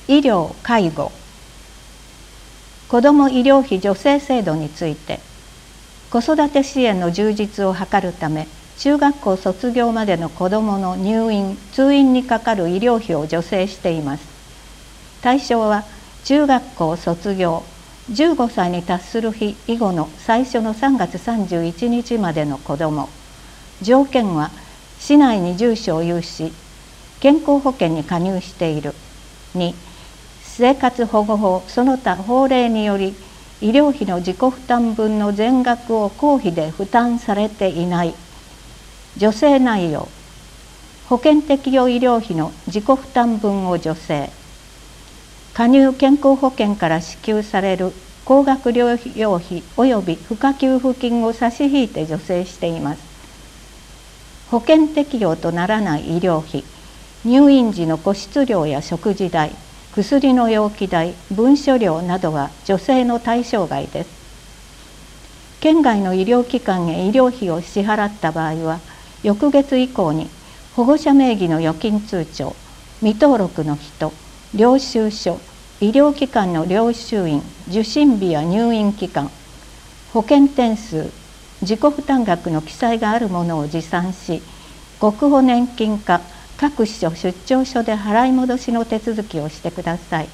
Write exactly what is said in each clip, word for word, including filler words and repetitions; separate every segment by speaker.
Speaker 1: 医療・介護、子ども医療費助成制度について、子育て支援の充実を図るため、中学校卒業までの子どもの入院・通院にかかる医療費を助成しています。対象は中学校卒業、じゅうごさいに達する日以後の最初のさんがつさんじゅういちにちまでの子ども。条件は市内に住所を有し、健康保険に加入している。に、生活保護法その他法令により医療費の自己負担分の全額を公費で負担されていない。助成内容、保険適用医療費の自己負担分を助成、加入健康保険から支給される高額療養費及び付加給付金を差し引いて助成しています。保険適用とならない医療費、入院時の個室料や食事代、薬の容器代、文書料などは助成の対象外です。県外の医療機関へ医療費を支払った場合は、翌月以降に保護者名義の預金通帳、未登録の人、領収書、医療機関の領収印、受診日や入院期間、保険点数、自己負担額の記載があるものを持参し、国保年金課各支所出張所で払い戻しの手続きをしてください。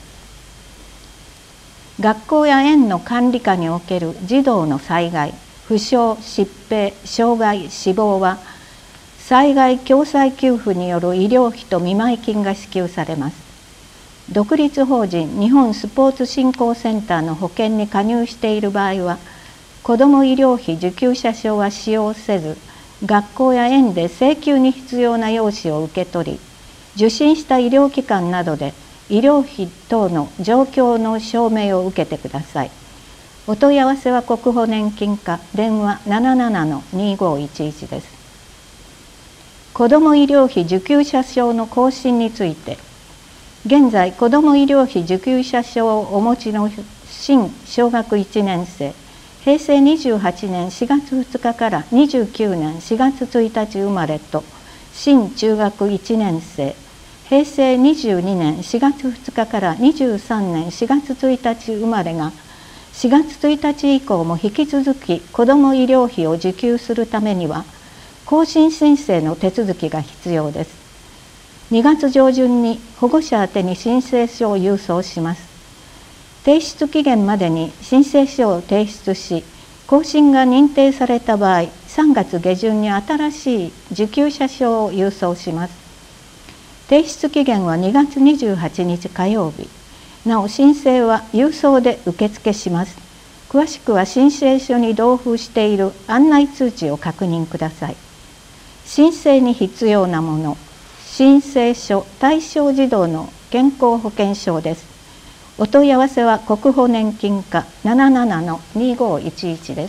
Speaker 1: 学校や園の管理下における児童の災害、負傷、疾病、障害、死亡は災害共済給付による医療費と見舞金が支給されます。独立法人日本スポーツ振興センターの保険に加入している場合は、子ども医療費受給者証は使用せず、学校や園で請求に必要な用紙を受け取り、受診した医療機関などで医療費等の状況の証明を受けてください。お問い合わせは国保年金課電話 ななななのにごいちいち です。子ども医療費受給者証の更新について、現在子ども医療費受給者証をお持ちの新小学いちねん生、へいせいにじゅうはちねんしがつふつかからにじゅうきゅうねんしがつついたち生まれと、新中学いちねん生、へいせいにじゅうにねんしがつふつかからにじゅうさんねんしがつついたち生まれが、しがつついたち以降も引き続き子ども医療費を受給するためには、更新申請の手続きが必要です。にがつ上旬に保護者宛に申請書を郵送します。提出期限までに申請書を提出し、更新が認定された場合、さんがつげじゅんに新しい受給者証を郵送します。提出期限はにがつにじゅうはちにち火曜日。なお申請は郵送で受付します。詳しくは申請書に同封している案内通知を確認ください。申請に必要なもの、申請書、対象児童の健康保険証です。お問い合わせは国保年金課 ななななのにごいちいち です。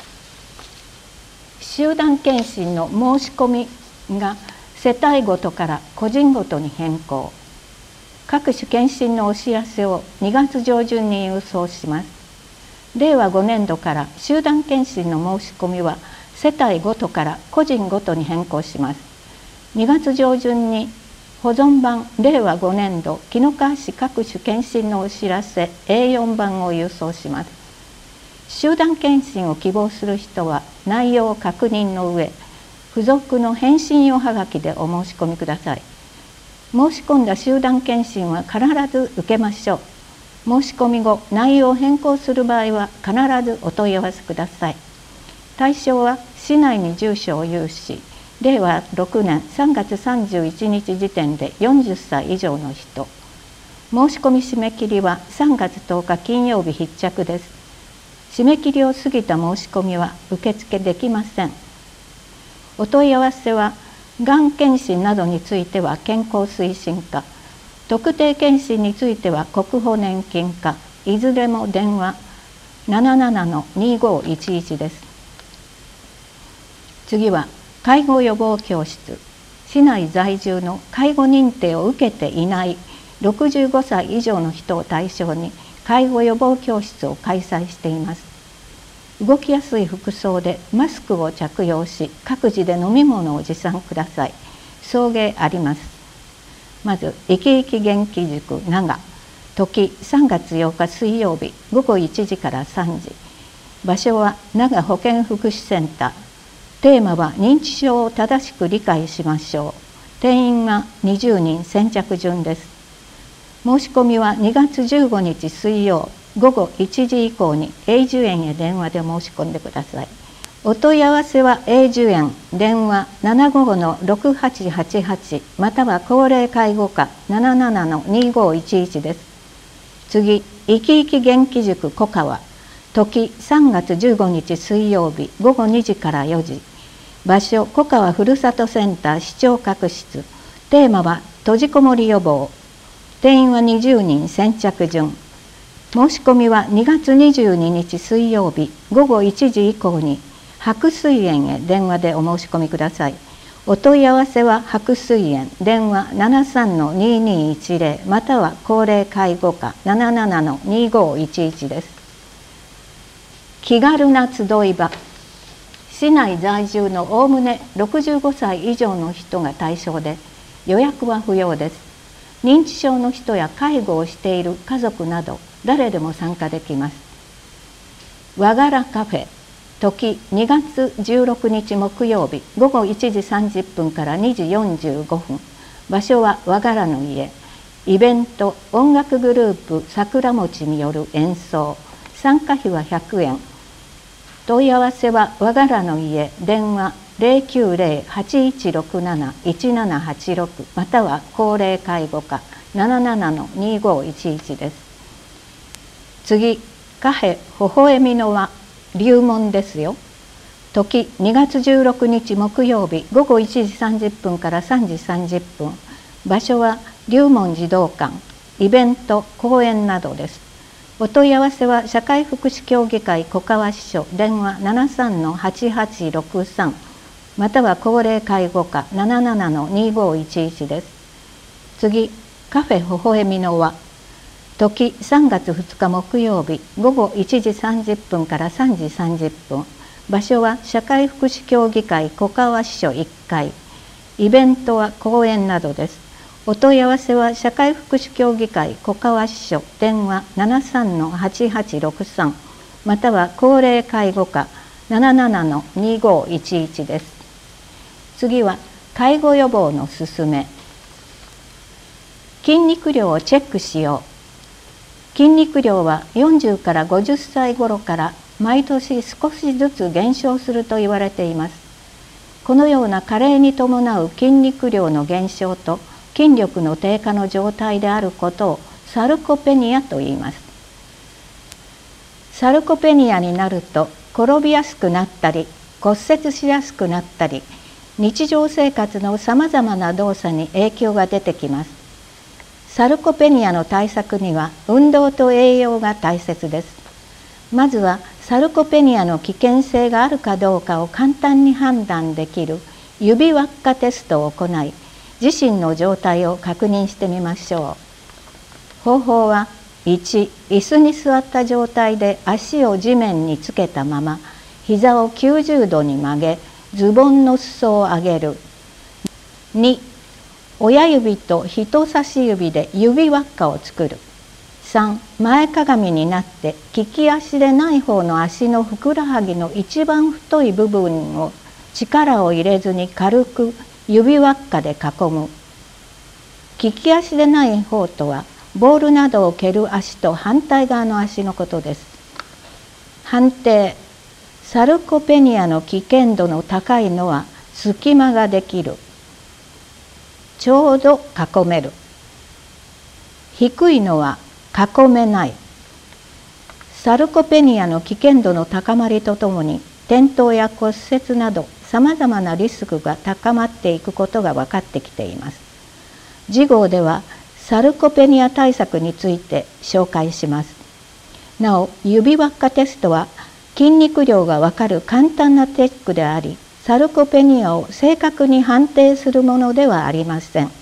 Speaker 1: 集団検診の申し込みが世帯ごとから個人ごとに変更。各種検診のお知らせをにがつ上旬に郵送します。れいわごねんどから集団検診の申し込みは世帯ごとから個人ごとに変更します。にがつ上旬に保存版れいわごねんど紀の川市各種検診のお知らせ エーよん 版を郵送します。集団検診を希望する人は内容を確認の上、付属の返信用はがきでお申し込みください。申し込んだ集団検診は必ず受けましょう。申し込み後、内容を変更する場合は必ずお問い合わせください。対象は市内に住所を有し、れいわろくねんさんがつさんじゅういちにち時点でよんじゅっさい以上の人。申し込み締め切りはさんがつとおか金曜日必着です。締め切りを過ぎた申し込みは受付できません。お問い合わせは、がん検診などについては健康推進課、特定検診については国保年金課、いずれも電話 ななななのにごいちいち です。次は介護予防教室。市内在住の介護認定を受けていないろくじゅうごさい以上の人を対象に介護予防教室を開催しています。動きやすい服装でマスクを着用し、各自で飲み物を持参ください。送迎あります。まず、いきいき元気塾長時さんがつようか水曜日ごごいちじからさんじ。場所は長保健福祉センター。テーマは認知症を正しく理解しましょう。定員はにじゅうにん先着順です。申し込みはにがつじゅうごにち水曜ごごいちじ以降に永寿園へ電話で申し込んでください。お問い合わせは永寿園電話 ななごごのろくはちはちはち または高齢介護課 ななななのにごいちいち です。次、いきいき元気塾小川。時さんがつじゅうごにち水曜日ごごにじからよじ。場所小川ふるさとセンター視聴覚室。テーマは閉じこもり予防。定員はにじゅうにん先着順。申し込みはにがつにじゅうににち水曜日ごごいちじ以降に白水園へ電話でお申し込みください。お問い合わせは白水園電話 ななさんのににいちぜろ または高齢介護課 ななななのにごいちいち です。気軽な集い場。市内在住のおおむねろくじゅうごさい以上の人が対象で、予約は不要です。認知症の人や介護をしている家族など誰でも参加できます。和柄カフェ。時にがつじゅうろくにち木曜日ごごいちじさんじゅっぷんからにじよんじゅうごふん。場所は和柄の家。イベント音楽グループ桜餅による演奏。参加費はひゃくえん。問い合わせは和柄の家電話 ゼロきゅうゼロ はちいちろくなな いちななはちろく または高齢介護課 ななななのにごいちいち です。次、カフェ微笑みの輪龍門ですよ。時にがつじゅうろくにち木曜日ごごいちじさんじゅっぷんからさんじさんじゅっぷん。場所は龍門児童館。イベント講演などです。お問い合わせは社会福祉協議会小川支所電話 ななさんのはちはちろくさん または高齢介護課 ななななのにごいちいち です。次、カフェ微笑みの輪。時さんがつふつか木曜日ごごいちじさんじゅっぷんからさんじさんじゅっぷん。場所は社会福祉協議会小川支所いっかい。イベントは講演などです。お問い合わせは社会福祉協議会小川支所電話 ななさんのはちはちろくさん または高齢介護課 ななななのにごいちいち です。次は介護予防のすすめ。筋肉量をチェックしよう。筋肉量はよんじゅうからごじゅっさい頃から毎年少しずつ減少すると言われています。このような加齢に伴う筋肉量の減少と筋力の低下の状態であることをサルコペニアと言います。サルコペニアになると転びやすくなったり骨折しやすくなったり日常生活のさまざまな動作に影響が出てきます。サルコペニアの対策には運動と栄養が大切です。まずはサルコペニアの危険性があるかどうかを簡単に判断できる指輪っかテストを行い、自身の状態を確認してみましょう。方法は、いち、椅子に座った状態で足を地面につけたまま膝をきゅうじゅうどに曲げズボンの裾を上げる。に、親指と人差し指で指輪っかを作る。さん、前かがみになって利き足でない方の足のふくらはぎの一番太い部分を力を入れずに軽く指輪っかで囲む。利き足でない方とはボールなどを蹴る足と反対側の足のことです。判定。サルコペニアの危険度の高いのは隙間ができる。ちょうど囲める。低いのは囲めない。サルコペニアの危険度の高まりとともに転倒や骨折などさまざまなリスクが高まっていくことが分かってきています。次号ではサルコペニア対策について紹介します。なお、指輪っかテストは筋肉量が分かる簡単なテックであり、サルコペニアを正確に判定するものではありません。